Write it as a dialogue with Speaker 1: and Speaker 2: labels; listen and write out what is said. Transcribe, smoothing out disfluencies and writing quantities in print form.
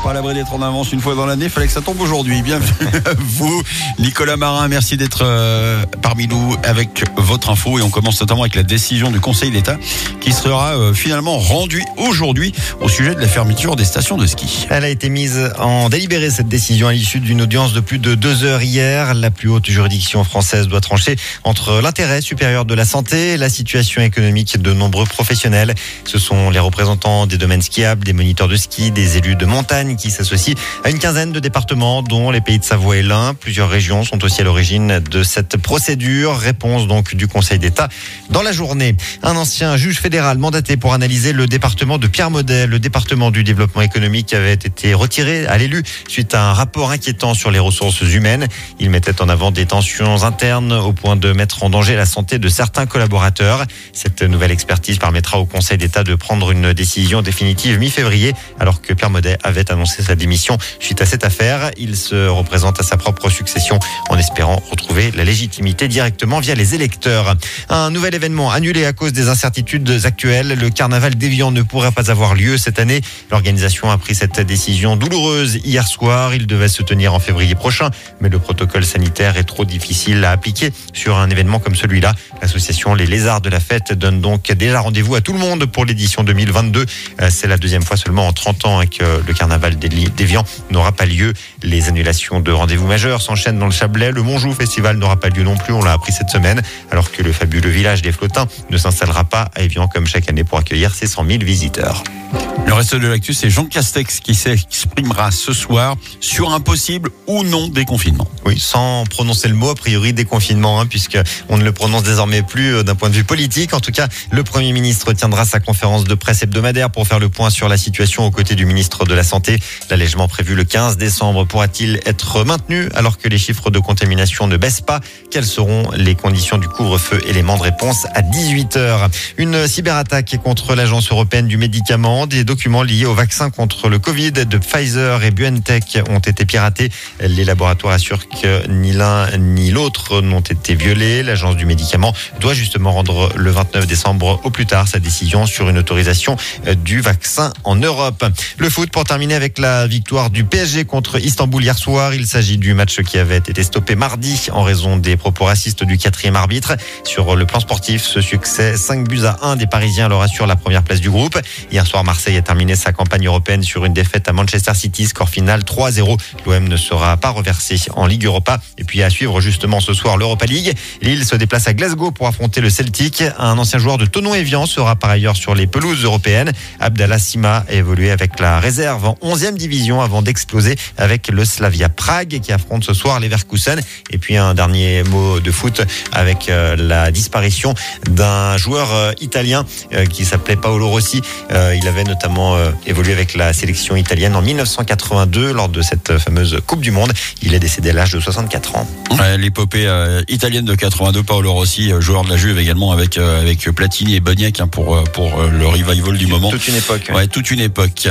Speaker 1: Pas à l'abri d'être en avance une fois dans l'année, il fallait que ça tombe aujourd'hui. Bienvenue à vous, Nicolas Marin, merci d'être parmi nous avec votre info. Et on commence notamment avec la décision du Conseil d'État qui sera finalement rendue aujourd'hui au sujet de la fermeture des stations de ski.
Speaker 2: Elle a été mise en délibéré, cette décision, à l'issue d'une audience de plus de 2 heures hier. La plus haute juridiction française doit trancher entre l'intérêt supérieur de la santé et la situation économique de nombreux professionnels. Ce sont les représentants des domaines skiables, des moniteurs de ski, des élus de montagne qui s'associe à une quinzaine de départements, dont les Pays de Savoie et l'Ain. Plusieurs régions sont aussi à l'origine de cette procédure. Réponse donc du Conseil d'État dans la journée. Un ancien juge fédéral mandaté pour analyser le département de Pierre-Maudet, le département du développement économique, avait été retiré à l'élu suite à un rapport inquiétant sur les ressources humaines. Il mettait en avant des tensions internes au point de mettre en danger la santé de certains collaborateurs. Cette nouvelle expertise permettra au Conseil d'État de prendre une décision définitive mi-février, alors que Pierre-Maudet avait annoncé sa démission suite à cette affaire. Il se représente à sa propre succession en espérant retrouver la légitimité directement via les électeurs. Un nouvel événement annulé à cause des incertitudes actuelles. Le carnaval d'Évian ne pourrait pas avoir lieu cette année. L'organisation a pris cette décision douloureuse hier soir. Il devait se tenir en février prochain, mais le protocole sanitaire est trop difficile à appliquer sur un événement comme celui-là. L'association Les Lézards de la Fête donne donc déjà rendez-vous à tout le monde pour l'édition 2022. C'est la deuxième fois seulement en 30 ans que le carnaval d'Évian n'aura pas lieu. Les annulations de rendez-vous majeurs s'enchaînent dans le Chablais. Le Montjoux Festival n'aura pas lieu non plus, on l'a appris cette semaine, alors que le fabuleux village des Flottins ne s'installera pas à Évian comme chaque année pour accueillir ses 100 000 visiteurs.
Speaker 1: Le reste de l'actu, c'est Jean Castex qui s'exprimera ce soir sur un possible ou non déconfinement.
Speaker 2: Oui, sans prononcer le mot, a priori déconfinement, puisque on ne le prononce désormais plus d'un point de vue politique. En tout cas, le Premier ministre tiendra sa conférence de presse hebdomadaire pour faire le point sur la situation aux côtés du ministre de la Santé. L'allègement prévu le 15 décembre pourra-t-il être maintenu alors que les chiffres de contamination ne baissent pas? Quelles seront les conditions du couvre-feu? Élément de réponse à 18h. Une cyberattaque contre l'Agence européenne du médicament. Des documents liés au vaccin contre le Covid de Pfizer et BioNTech ont été piratés. Les laboratoires assurent que ni l'un ni l'autre n'ont été violés. L'Agence du médicament doit justement rendre le 29 décembre au plus tard sa décision sur une autorisation du vaccin en Europe. Le foot pour terminer avec la victoire du PSG contre Istanbul hier soir. Il s'agit du match qui avait été stoppé mardi en raison des propos racistes du 4e arbitre. Sur le plan sportif, ce succès 5-1 des Parisiens leur assure la première place du groupe. Hier soir, Marseille a terminé sa campagne européenne sur une défaite à Manchester City, score final 3-0. L'OM ne sera pas reversé en Ligue Europa. Et puis à suivre justement ce soir l'Europa League. Lille se déplace à Glasgow pour affronter le Celtic. Un ancien joueur de Thonon-Évian sera par ailleurs sur les pelouses européennes. Abdallah Sima a évolué avec la réserve en 11e division avant d'exploser avec le Slavia Prague qui affronte ce soir Leverkusen. Et puis un dernier mot de foot avec la disparition d'un joueur italien qui s'appelait Paolo Rossi. Il avait notamment évolué avec la sélection italienne en 1982 lors de cette fameuse Coupe du Monde. Il est décédé à l'âge de 64 ans.
Speaker 1: L'épopée italienne de 82, Paolo Rossi, joueur de la Juve également avec Platini et Boniek pour le revival du moment.
Speaker 2: Toute une époque.
Speaker 1: Ouais, toute une époque.